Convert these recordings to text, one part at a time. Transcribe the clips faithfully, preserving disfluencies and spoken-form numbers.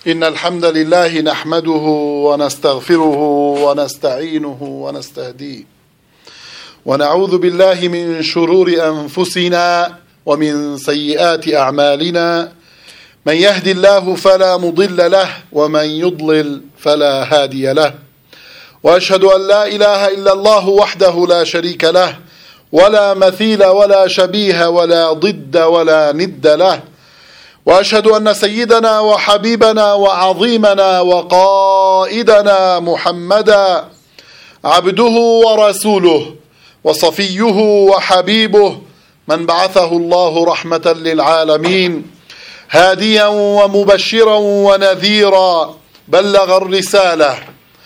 إن الحمد لله نحمده ونستغفره ونستعينه ونستهديه ونعوذ بالله من شرور أنفسنا ومن سيئات أعمالنا من يهدي الله فلا مضل له ومن يضلل فلا هادي له وأشهد أن لا إله إلا الله وحده لا شريك له ولا مثيل ولا شبيه ولا ضد ولا ند له وأشهد أن سيدنا وحبيبنا وعظيمنا وقائدنا محمدا عبده ورسوله وصفيه وحبيبه من بعثه الله رحمة للعالمين هاديا ومبشرا ونذيرا بلغ الرسالة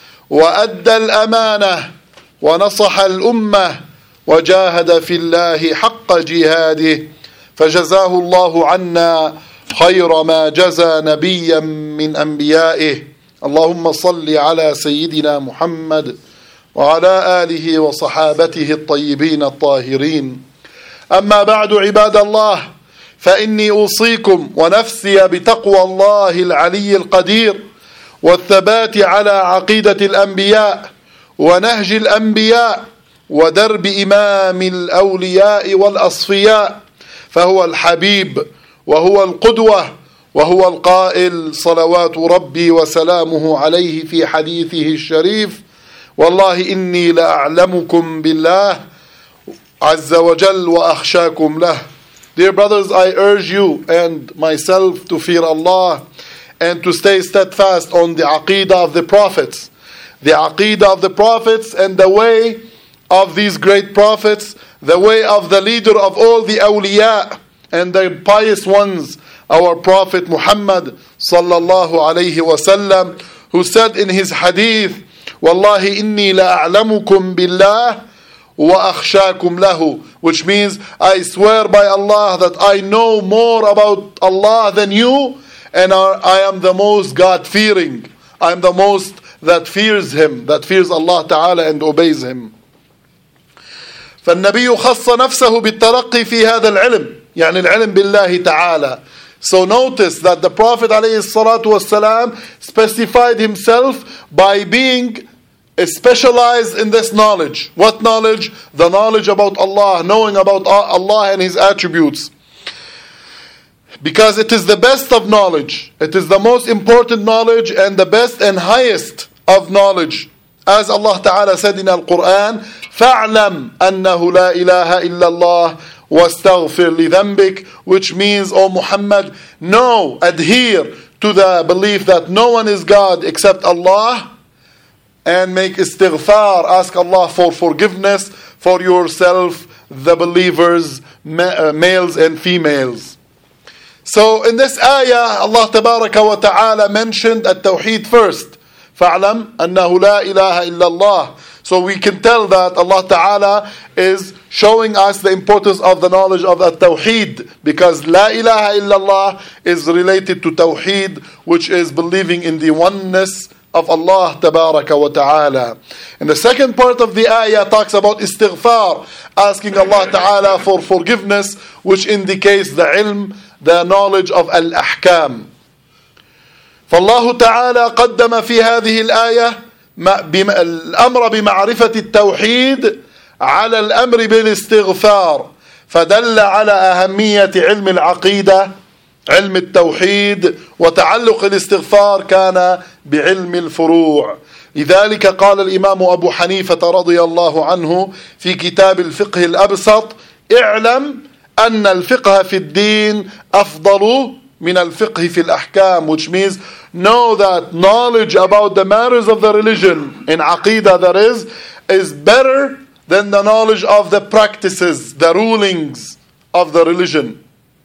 وأدى الأمانة ونصح الأمة وجاهد في الله حق جهاده فجزاه الله عنا خير ما جزى نبيا من أنبيائه اللهم صل على سيدنا محمد وعلى آله وصحابته الطيبين الطاهرين أما بعد عباد الله فإني أوصيكم ونفسي بتقوى الله العلي القدير والثبات على عقيدة الأنبياء ونهج الأنبياء ودرب إمام الأولياء والأصفياء فهو الحبيب وهو القدوة وهو القائل صلوات ربي وسلامه عليه في حديثه الشريف والله إني لأعلمكم بالله عز وجل وأخشاكم له. Dear brothers, I urge you and myself to fear Allah and to stay steadfast on the aqidah of the prophets. The aqidah of the prophets and the way of these great prophets, the way of the leader of all the awliya and the pious ones, our Prophet Muhammad sallallahu alayhi wasallam, who said in his hadith, Wallahi inni la'a'lamukum billah wa akhshakum lahu, which means I swear by Allah that I know more about Allah than you, and I am the most God-fearing. I am the most that fears Him, that fears Allah Ta'ala and obeys Him. فالنبي خص نفسه بالترقي في هذا العلم يعني العلم بالله تعالى. So notice that the Prophet عليه الصلاة والسلام specified himself by being specialized in this knowledge. What knowledge? The knowledge about Allah, knowing about Allah and His attributes. Because it is the best of knowledge. It is the most important knowledge and the best and highest of knowledge. As Allah Ta'ala said in Al-Quran, فَاعْلَمْ أَنَّهُ لَا إِلَهَ إِلَّا اللَّهِ وَاسْتَغْفِرْ لِذَنْبِكَ, which means, O Muhammad, know, adhere to the belief that no one is God except Allah, and make istighfar, ask Allah for forgiveness for yourself, the believers, males and females. So in this ayah, Allah Tabaraka wa Ta'ala mentioned at-Tawheed first. فَاعْلَمْ أَنَّهُ لَا إِلَهَ إِلَّا اللَّهِ. So we can tell that Allah Ta'ala is showing us the importance of the knowledge of at-Tawheed, because La ilaha illallah is related to Tawheed, which is believing in the oneness of Allah Tabaraka wa Ta'ala. And the second part of the ayah talks about istighfar, asking Allah Ta'ala for forgiveness, which indicates the ilm, the knowledge of al-ahkam. فالله تعالى قدم في هذه الآية الأمر بمعرفة التوحيد على الأمر بالاستغفار فدل على أهمية علم العقيدة علم التوحيد وتعلق الاستغفار كان بعلم الفروع. لذلك قال الإمام أبو حنيفة رضي الله عنه في كتاب الفقه الأبسط اعلم أن الفقه في الدين أفضل من الفقه في الأحكام, which means know that knowledge about the matters of the religion in aqidah that is is better than the knowledge of the practices, the rulings of the religion.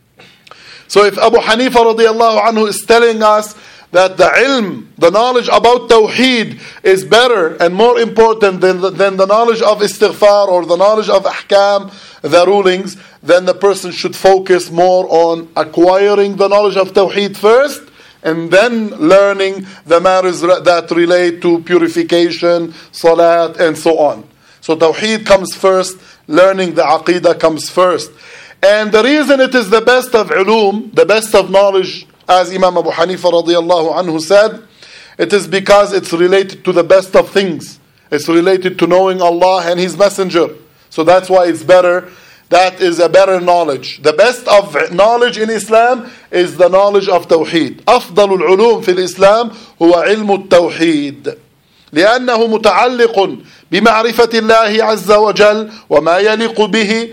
So if Abu Hanifa radiallahu anhu is telling us that the ilm, the knowledge about tawheed is better and more important than the, than the knowledge of istighfar or the knowledge of ahkam, the rulings, then the person should focus more on acquiring the knowledge of tawheed first and then learning the matters that relate to purification, salat and so on. So tawheed comes first, learning the aqidah comes first. And the reason it is the best of ulum, the best of knowledge As Imam Abu Hanifa radiallahu anhu said, it is because it's related to the best of things. It's related to knowing Allah and His Messenger. So that's why it's better. That is a better knowledge. The best of knowledge in Islam is the knowledge of Tawheed. أفضل العلوم في الإسلام هو علم التوحيد. لأنه متعلق بمعرفة الله عز وجل وما يليق به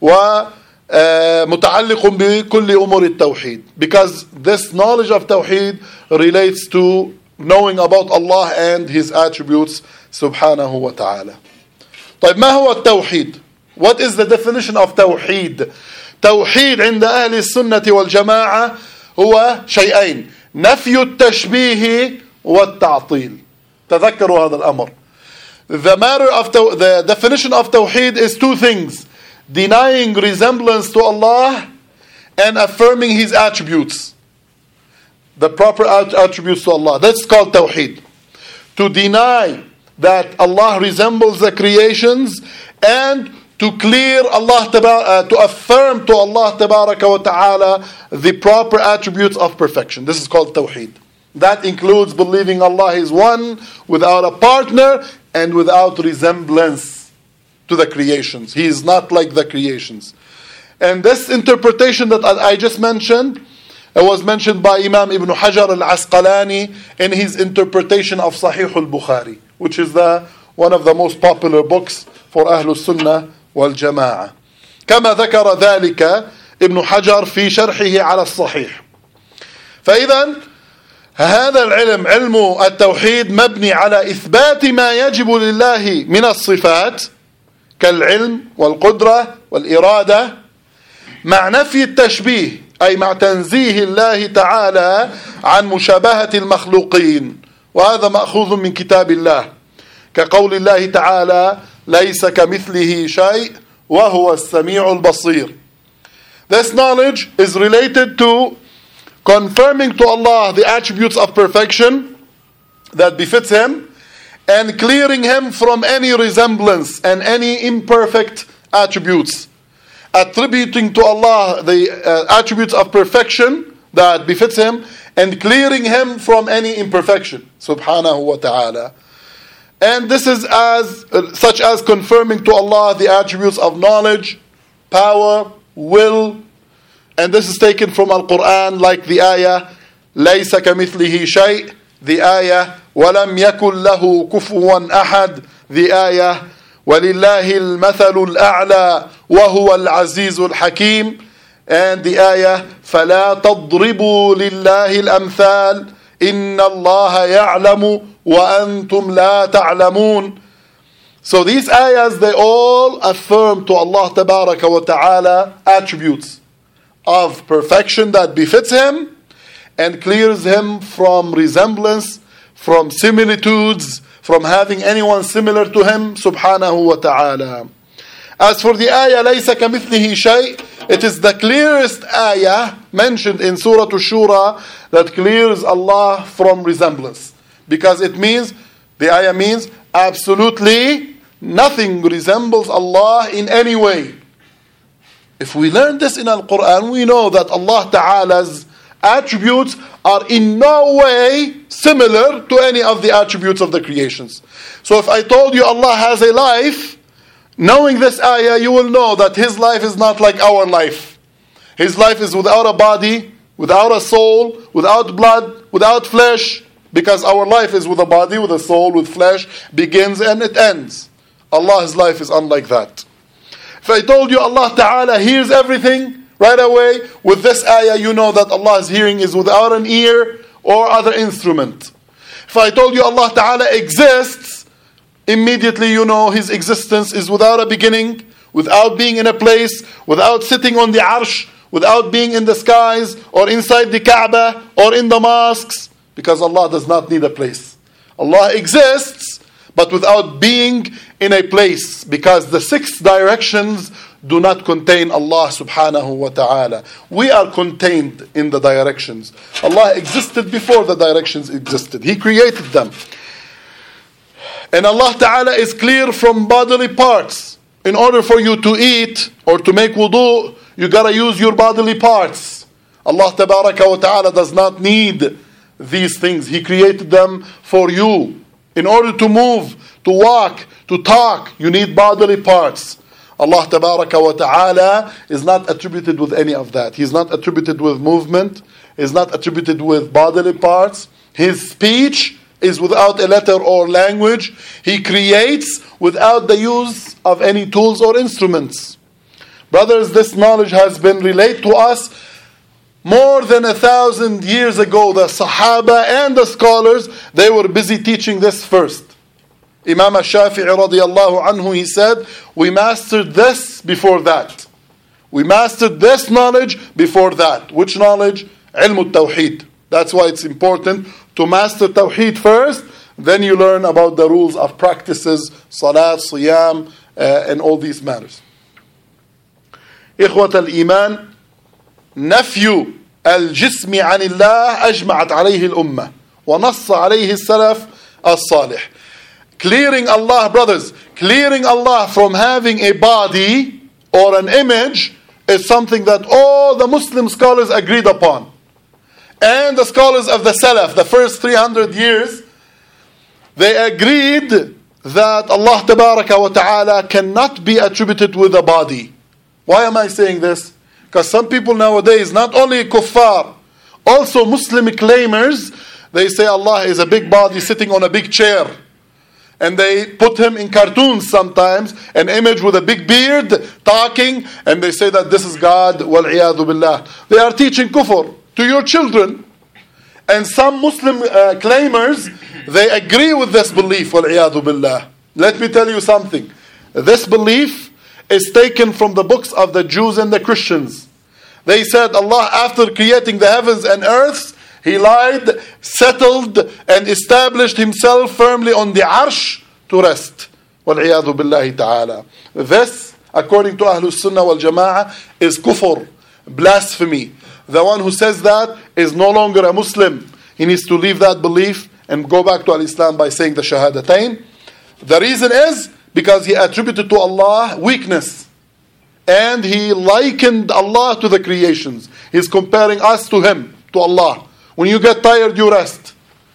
ومتعلق بكل أمور التوحيد. Because this knowledge of Tawheed relates to knowing about Allah and His attributes سبحانه وتعالى. طيب ما هو التوحيد? What is the definition of توحيد? توحيد عند أهل السنة والجماعة هو شيئين: نفي التشبيه والتعطيل. تذكروا هذا الأمر. The matter of the, the definition of توحيد is two things: denying resemblance to Allah and affirming His attributes, the proper attributes to Allah. That's called tawheed. To deny that Allah resembles the creations and to clear Allah, uh, to affirm to Allah tabaraka wa ta'ala the proper attributes of perfection. This is called tawheed. That includes believing Allah is one, without a partner, and without resemblance to the creations. He is not like the creations. And this interpretation that I just mentioned, it was mentioned by Imam Ibn Hajar al-Asqalani in his interpretation of Sahih al-Bukhari, which is the one of the most popular books for Ahlul Sunnah wal Jama'ah. كما ذكر ذلك ابن حجر في شرحه على الصحيح. فإذا هذا العلم علم التوحيد مبني على إثبات ما يجب لله من الصفات كالعلم والقدرة والإرادة، مع نفي التشبيه، أي مع تنزيه الله تعالى عن مشابهة المخلوقين. وهذا مأخوذ من كتاب الله، كقول الله تعالى: ليس كمثله شيء وهو السميع البصير. This knowledge is related to confirming to Allah the attributes of perfection that befits Him, and clearing Him from any resemblance and any imperfect attributes, attributing to Allah the uh, attributes of perfection that befits Him, and clearing Him from any imperfection, subhanahu wa ta'ala. And this is as uh, such as confirming to Allah the attributes of knowledge, power, will. And this is taken from Al-Quran, like the ayah لَيْسَ كَمِثْلِهِ شَيْءٍ, the ayah وَلَمْ يَكُنْ لَهُ كُفُوًا أَحَدٍ, the ayah وَلِلَّهِ الْمَثَلُ الْأَعْلَى وَهُوَ الْعَزِيزُ الْحَكِيمُ, and the ayah فَلَا تَضْرِبُوا لِلَّهِ الْأَمْثَالِ إِنَّ اللَّهَ يَعْلَمُ وَأَنْتُمْ لَا تَعْلَمُونَ. So these ayahs, they all affirm to Allah tabaraka wa ta'ala attributes of perfection that befits Him, and clears Him from resemblance, from similitudes, from having anyone similar to Him, subhanahu wa ta'ala. As for the ayah لَيْسَ كَمِثْلِهِ شَيْءٍ, it is the clearest ayah mentioned in Surah Ash-Shura that clears Allah from resemblance. Because it means, the ayah means, absolutely nothing resembles Allah in any way. If we learn this in Al-Quran, we know that Allah Ta'ala's attributes are in no way similar to any of the attributes of the creations. So if I told you Allah has a life, knowing this ayah, you will know that His life is not like our life. His life is without a body, without a soul, without blood, without flesh, because our life is with a body, with a soul, with flesh, begins and it ends. Allah's life is unlike that. If I told you Allah Ta'ala hears everything, right away, with this ayah, you know that Allah's hearing is without an ear or other instrument. If I told you Allah Ta'ala exists, immediately you know His existence is without a beginning, without being in a place, without sitting on the arsh, without being in the skies, or inside the Kaaba, or in the mosques, because Allah does not need a place. Allah exists, but without being in a place, because the six directions do not contain Allah subhanahu wa ta'ala. We are contained in the directions. Allah existed before the directions existed. He created them. And Allah ta'ala is clear from bodily parts. In order for you to eat or to make wudu, you gotta use your bodily parts. Allah tabaraka wa ta'ala does not need these things. He created them for you. In order to move, to walk, to talk, you need bodily parts. Allah tabaraka wa ta'ala is not attributed with any of that. He's not attributed with movement. He's not attributed with bodily parts. His speech is without a letter or language. He creates without the use of any tools or instruments. Brothers, this knowledge has been relayed to us more than a thousand years ago. The Sahaba and the scholars, they were busy teaching this first. Imam al-Shafi'i radiallahu anhu, he said, we mastered this before that. We mastered this knowledge before that. Which knowledge? Ilm al-Tawheed. That's why it's important to master Tawheed first, then you learn about the rules of practices, salat, siyam, uh, and all these matters. إخوة الإيمان نفي الجسم عن الله أجمعت عليه الأمة ونص عليه السلف الصالح. Clearing Allah, brothers, clearing Allah from having a body or an image is something that all the Muslim scholars agreed upon. And the scholars of the Salaf, the first three hundred years, they agreed that Allah Tabaraka wa Ta'ala cannot be attributed with a body. Why am I saying this? Because some people nowadays, not only kuffar, also Muslim claimers, they say Allah is a big body sitting on a big chair. And they put him in cartoons sometimes, an image with a big beard, talking, and they say that this is God, wal-'iyadhu billah. They are teaching kufr to your children. And some Muslim uh, claimers, they agree with this belief, wal-'iyadhu billah. Let me tell you something. This belief is taken from the books of the Jews and the Christians. They said Allah, after creating the heavens and earths, He lied, settled, and established Himself firmly on the arsh to rest. وَالْعِيَاذُ بِاللَّهِ تَعَالَى. This, according to Ahlul Sunnah wal Jama'ah, is kufr, blasphemy. The one who says that is no longer a Muslim. He needs to leave that belief and go back to Al-Islam by saying the Shahadatain. The reason is because he attributed to Allah weakness. And he likened Allah to the creations. He's comparing us to Him, to Allah. When you get tired, you rest.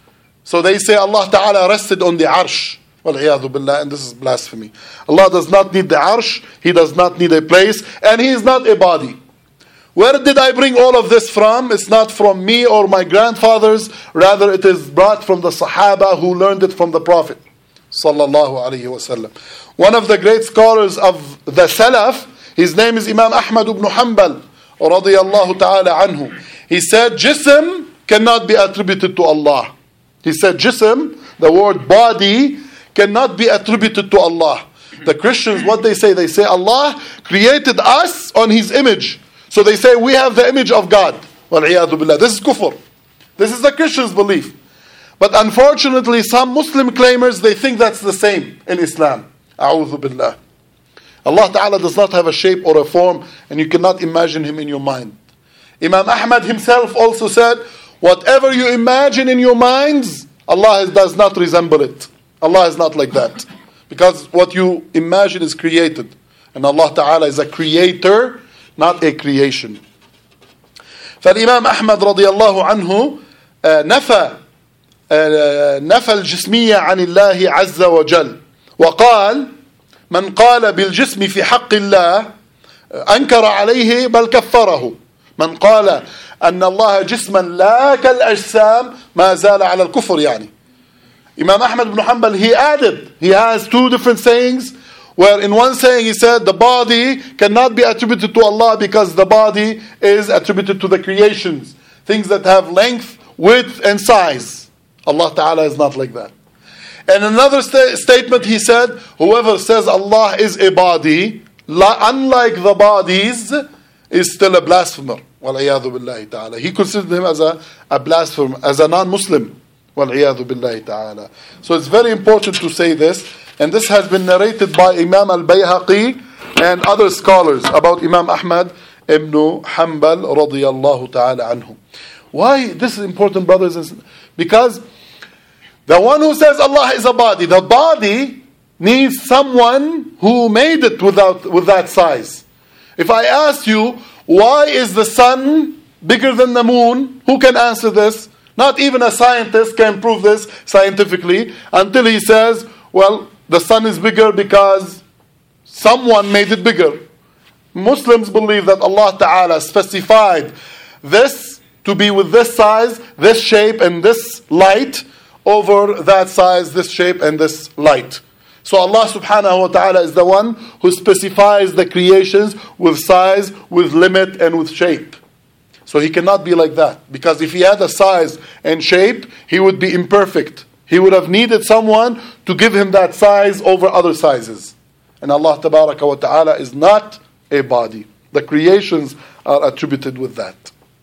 So they say Allah Ta'ala rested on the arsh. Wal-'iyadhu billah, and this is blasphemy. Allah does not need the arsh. He does not need a place. And He is not a body. Where did I bring all of this from? It's not from me or my grandfathers. Rather, it is brought from the Sahaba who learned it from the Prophet Sallallahu Alaihi Wasallam. One of the great scholars of the Salaf, his name is Imam Ahmad ibn Hanbal radiyallahu ta'ala anhu. He said, Jism cannot be attributed to Allah. He said, Jism, the word body, cannot be attributed to Allah. The Christians, what they say? They say Allah created us on His image. So they say we have the image of God. Wal-'iyadhu billah. This is kufr. This is the Christians' belief. But unfortunately, some Muslim claimers, they think that's the same in Islam. A'udhu billah. Allah Ta'ala does not have a shape or a form, and you cannot imagine Him in your mind. Imam Ahmad himself also said, whatever you imagine in your minds, Allah does not resemble it. Allah is not like that. Because what you imagine is created. And Allah Ta'ala is a creator, not a creation. فالإمام أحمد رضي الله عنه نفى نفى الجسمية عن الله عز وجل وقال من قال بالجسم في حق الله أنكر عليه بل كفره. من قال أن الله جسما لا كالأجسام ما زال على الكفر يعني. Imam Ahmad ibn Hanbal, he added, he has two different sayings, where in one saying he said the body cannot be attributed to Allah because the body is attributed to the creations, things that have length, width and size. Allah Ta'ala is not like that. And another sta- statement he said, whoever says Allah is a body, la- unlike the bodies, is still a blasphemer. Wal-'iyadhu billahi ta'ala. He considered him as a, a blasphemer, as a non-Muslim. Wal-'iyadhu billahi ta'ala. So it's very important to say this. And this has been narrated by Imam al-Bayhaqi and other scholars about Imam Ahmad ibn Hanbal radiyallahu ta'ala anhu. Why this is important, brothers and sisters? Because the one who says Allah is a body, the body needs someone who made it without with that size. If I ask you, why is the sun bigger than the moon? Who can answer this? Not even a scientist can prove this scientifically until he says, well, the sun is bigger because someone made it bigger. Muslims believe that Allah Ta'ala specified this to be with this size, this shape, and this light over that size, this shape, and this light. So Allah Subhanahu wa Ta'ala is the one who specifies the creations with size, with limit, and with shape. So He cannot be like that. Because if He had a size and shape, He would be imperfect. He would have needed someone to give Him that size over other sizes. And Allah Tabaraka wa Ta'ala is not a body. The creations are attributed with that.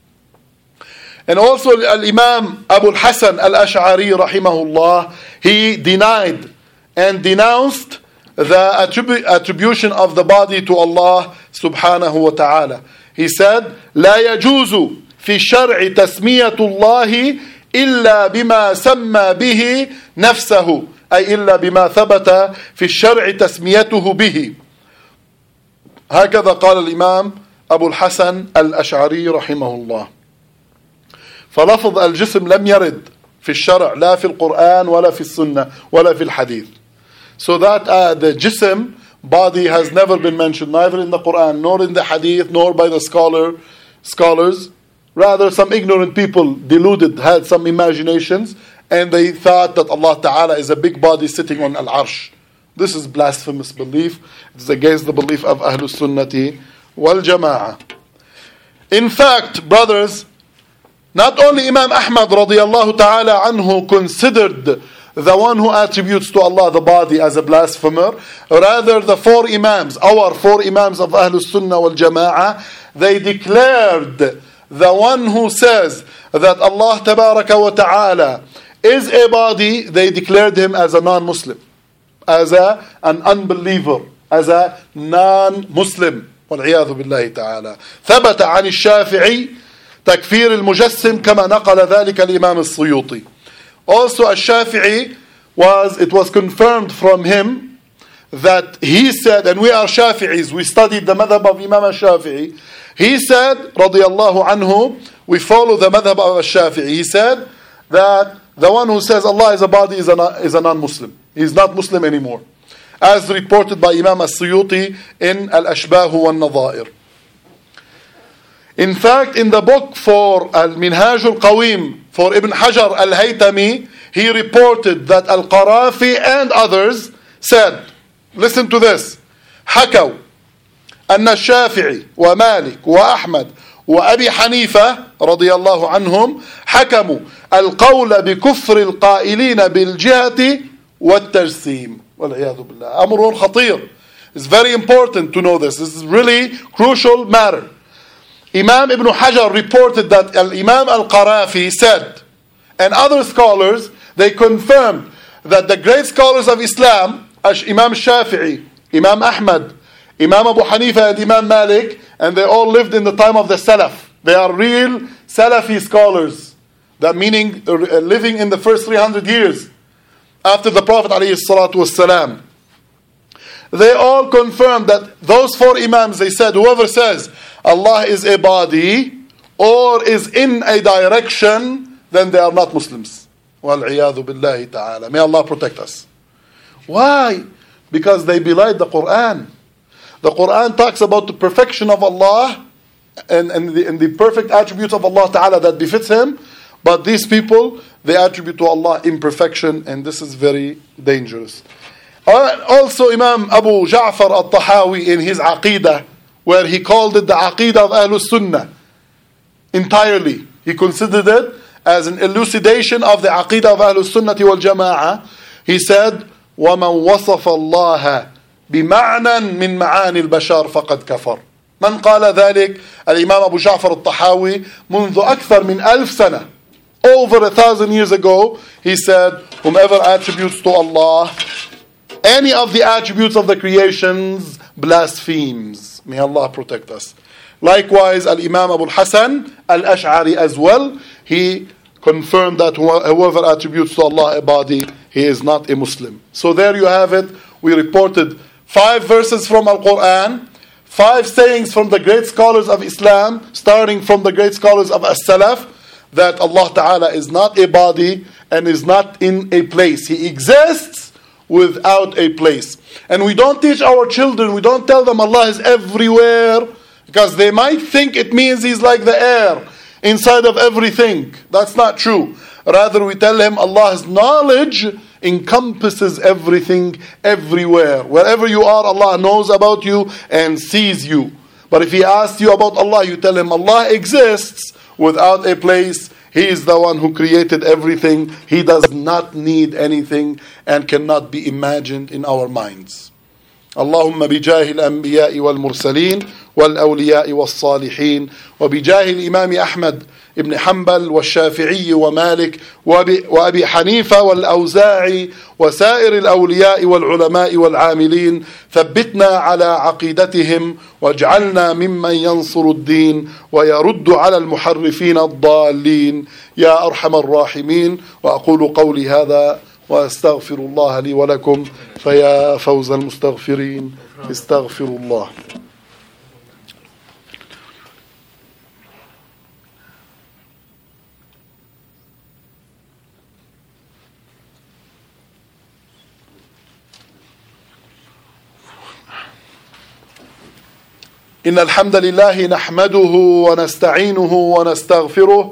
And also Al-Imam Abu al-Hasan al-Ash'ari rahimahullah, he denied and denounced the attribu- attribution of the body to Allah subhanahu wa ta'ala. He said, لا يجوز في الشرع تسمية الله إلا بما سمى به نفسه أي إلا بما ثبت في الشرع تسميته به. هكذا قال الإمام أبو الحسن الأشعري رحمه الله. فلفظ الجسم لم يرد في الشرع لا في القرآن ولا في السنة ولا في الحديث. So that uh, the jism, body, has never been mentioned, neither in the Quran, nor in the hadith, nor by the scholar, scholars. Rather, some ignorant people, deluded, had some imaginations, and they thought that Allah Ta'ala is a big body sitting on Al-Arsh. This is blasphemous belief. It is against the belief of Ahlus Sunnati wal Jama'ah. In fact, brothers, not only Imam Ahmad radiyallahu ta'ala anhu considered the one who attributes to Allah the body as a blasphemer, rather the four Imams, our four Imams of Ahlus Sunnah wal Jama'ah, they declared the one who says that Allah Tabaraka wa Ta'ala is a body, they declared him as a non-Muslim, as a, an unbeliever, as a non-Muslim. والعياذ بالله تعالى. ثبت عن الشافعي تكفير المجسم كما نقل ذلك الإمام السيوطي. Also الشافعي was, it was confirmed from him that he said, and we are Shafi'is, we studied the madhab of Imam al-Shafi'i. He said, رضي الله عنه, we follow the madhab of al-Shafi'i. He said that the one who says Allah is a body is a, is a non-Muslim. He is not Muslim anymore. As reported by Imam al-Suyuti in Al-Ashbah wal-Nadha'ir. In fact, in the book for Al-Minhaj al-Qawim, for Ibn Hajar al-Haytami, he reported that Al-Qarafi and others said, listen to this, حكوا أن الشافعي ومالك وأحمد وأبي حنيفة رضي الله عنهم حكموا القول بكفر القائلين بالجهة والتجسيم. والعياذ بالله. أمر خطير. It's very important to know this. This is really crucial matter. Imam Ibn Hajar reported that Imam Al-Qarafi said, and other scholars, they confirmed that the great scholars of Islam, Imam Shafi'i, Imam Ahmad, Imam Abu Hanifa, and Imam Malik, and they all lived in the time of the Salaf. They are real Salafi scholars. That meaning uh, living in the first three hundred years after the Prophet ﷺ. They all confirmed that those four Imams, they said, whoever says Allah is a body or is in a direction, then they are not Muslims. وَالْعِيَاذُ بِاللَّهِ تَعَالَى. May Allah protect us. Why? Because they belied the Quran. The Quran talks about the perfection of Allah and, and, the, and the perfect attributes of Allah Ta'ala that befits Him. But these people, they attribute to Allah imperfection, and this is very dangerous. Also Imam Abu Ja'far al-Tahawi in his Aqidah, where he called it the Aqidah of Ahlus Sunnah entirely. He considered it as an elucidation of the Aqidah of Ahlus Sunnah wal Jama'ah. He said, وَمَنْ وَصَفَ اللَّهَ بِمَعْنًا مِنْ مَعَانِ الْبَشَرِ فَقَدْ كَفَرْ. من قال ذلك الإمام أبو جعفر الطحاوي منذ أكثر من ألف سنة. Over a thousand years ago, he said, whomever attributes to Allah any of the attributes of the creations blasphemes. May Allah protect us. Likewise, Al-Imam Abu al-Hasan al-Ash'ari as well, he confirmed that whoever attributes to Allah a body, he is not a Muslim. So there you have it. We reported five verses from Al-Quran, five sayings from the great scholars of Islam, starting from the great scholars of As-Salaf, that Allah Ta'ala is not a body and is not in a place. He exists without a place. And we don't teach our children, we don't tell them Allah is everywhere, because they might think it means He's like the air, inside of everything. That's not true. Rather, we tell him Allah's knowledge encompasses everything, everywhere. Wherever you are, Allah knows about you and sees you. But if He asks you about Allah, you tell Him Allah exists without a place. He is the one who created everything. He does not need anything and cannot be imagined in our minds. اللهم بجاه الأنبياء والمرسلين والأولياء والصالحين وبجاه الإمام أحمد ابن حنبل والشافعي ومالك وأبي حنيفة والأوزاعي وسائر الأولياء والعلماء والعاملين، ثبتنا على عقيدتهم واجعلنا ممن ينصر الدين ويرد على المحرفين الضالين يا أرحم الراحمين. وأقول قولي هذا وأستغفر الله لي ولكم، فيا فوز المستغفرين استغفروا الله. إن الحمد لله نحمده ونستعينه ونستغفره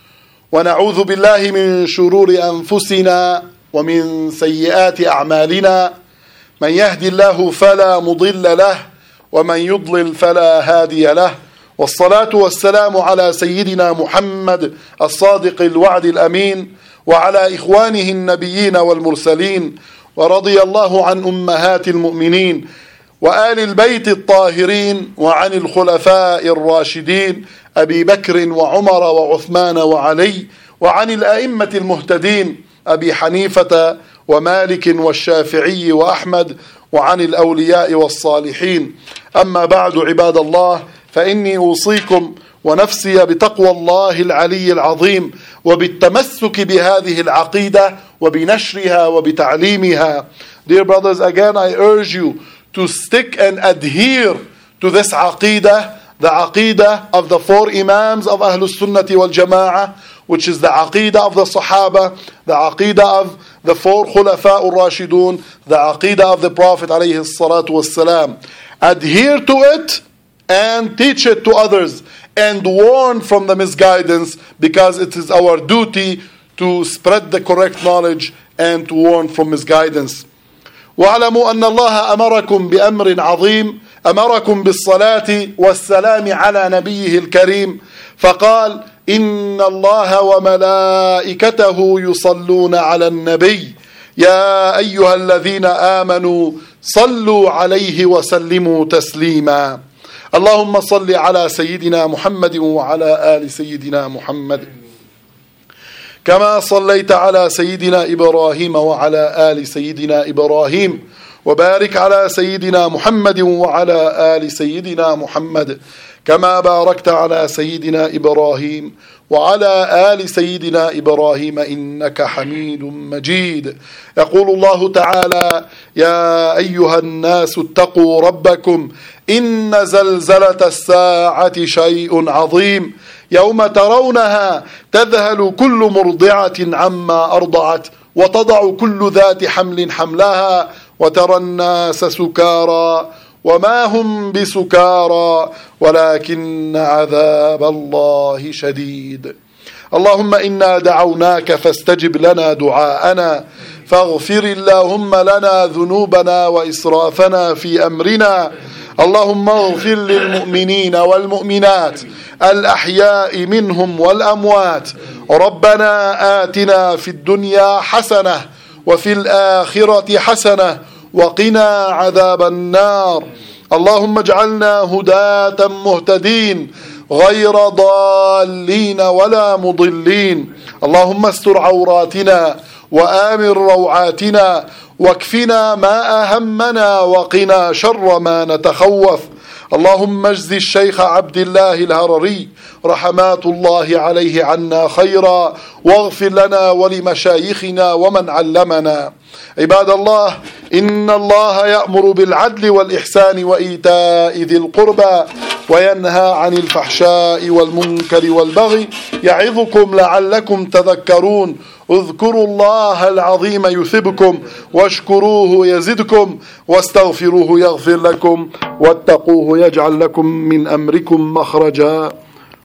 ونعوذ بالله من شرور أنفسنا ومن سيئات أعمالنا، من يهدي الله فلا مضل له ومن يضلل فلا هادي له، والصلاة والسلام على سيدنا محمد الصادق الوعد الأمين وعلى إخوانه النبيين والمرسلين، ورضي الله عن أمهات المؤمنين وآل البيت الطاهرين وعن الخلفاء الراشدين أبي بكر وعمر وعثمان وعلي، وعن الأئمة المهتدين أبي حنيفة ومالك والشافعي وأحمد، وعن الأولياء والصالحين. أما بعد عباد الله، فإني أوصيكم ونفسي بتقوى الله العلي العظيم وبالتمسك بهذه العقيدة وبنشرها وبتعليمها. Dear brothers, again I urge you to stick and adhere to this aqidah, the aqidah of the four imams of Ahlus Sunnati wal Jama'ah, which is the aqidah of the Sahaba, the aqidah of the four Khulafa ur-Rashidun, the aqidah of the Prophet alayhi salatu wassalam. Adhere to it and teach it to others and warn from the misguidance, because it is our duty to spread the correct knowledge and to warn from misguidance. واعلموا أن الله أمركم بأمر عظيم، أمركم بالصلاة والسلام على نبيه الكريم، فقال إن الله وملائكته يصلون على النبي يا أيها الذين آمنوا صلوا عليه وسلموا تسليما. اللهم صل على سيدنا محمد وعلى آل سيدنا محمد كما صليت على سيدنا إبراهيم وعلى آل سيدنا إبراهيم، وبارك على سيدنا محمد وعلى آل سيدنا محمد كما باركت على سيدنا إبراهيم وعلى آل سيدنا إبراهيم إنك حميد مجيد. يقول الله تعالى يا أيها الناس اتقوا ربكم إن زلزلة الساعة شيء عظيم يوم ترونها تذهل كل مرضعة عما أرضعت وتضع كل ذات حمل حملها وترى الناس سكارى وما هم بسكارى ولكن عذاب الله شديد. اللهم إنا دعوناك فاستجب لنا دعاءنا، فاغفر اللهم لنا ذنوبنا وإسرافنا في أمرنا. اللهم اغفر للمؤمنين والمؤمنات الأحياء منهم والأموات. ربنا آتنا في الدنيا حسنة وفي الآخرة حسنة وقنا عذاب النار. اللهم اجعلنا هداة مهتدين غير ضالين ولا مضلين. اللهم استر عوراتنا وآمن روعاتنا واكفنا ما أهمنا وقنا شر ما نتخوف. اللهم اجز الشيخ عبد الله الهرري رحمات الله عليه عنا خيرا، واغفر لنا ولمشايخنا ومن علمنا. عباد الله، إن الله يأمر بالعدل والإحسان وإيتاء ذي القربى وينهى عن الفحشاء والمنكر والبغي يعظكم لعلكم تذكرون. اذكروا الله العظيم يثبكم، واشكروه يزدكم، واستغفروه يغفر لكم، واتقوه يجعل لكم من أمركم مخرجا.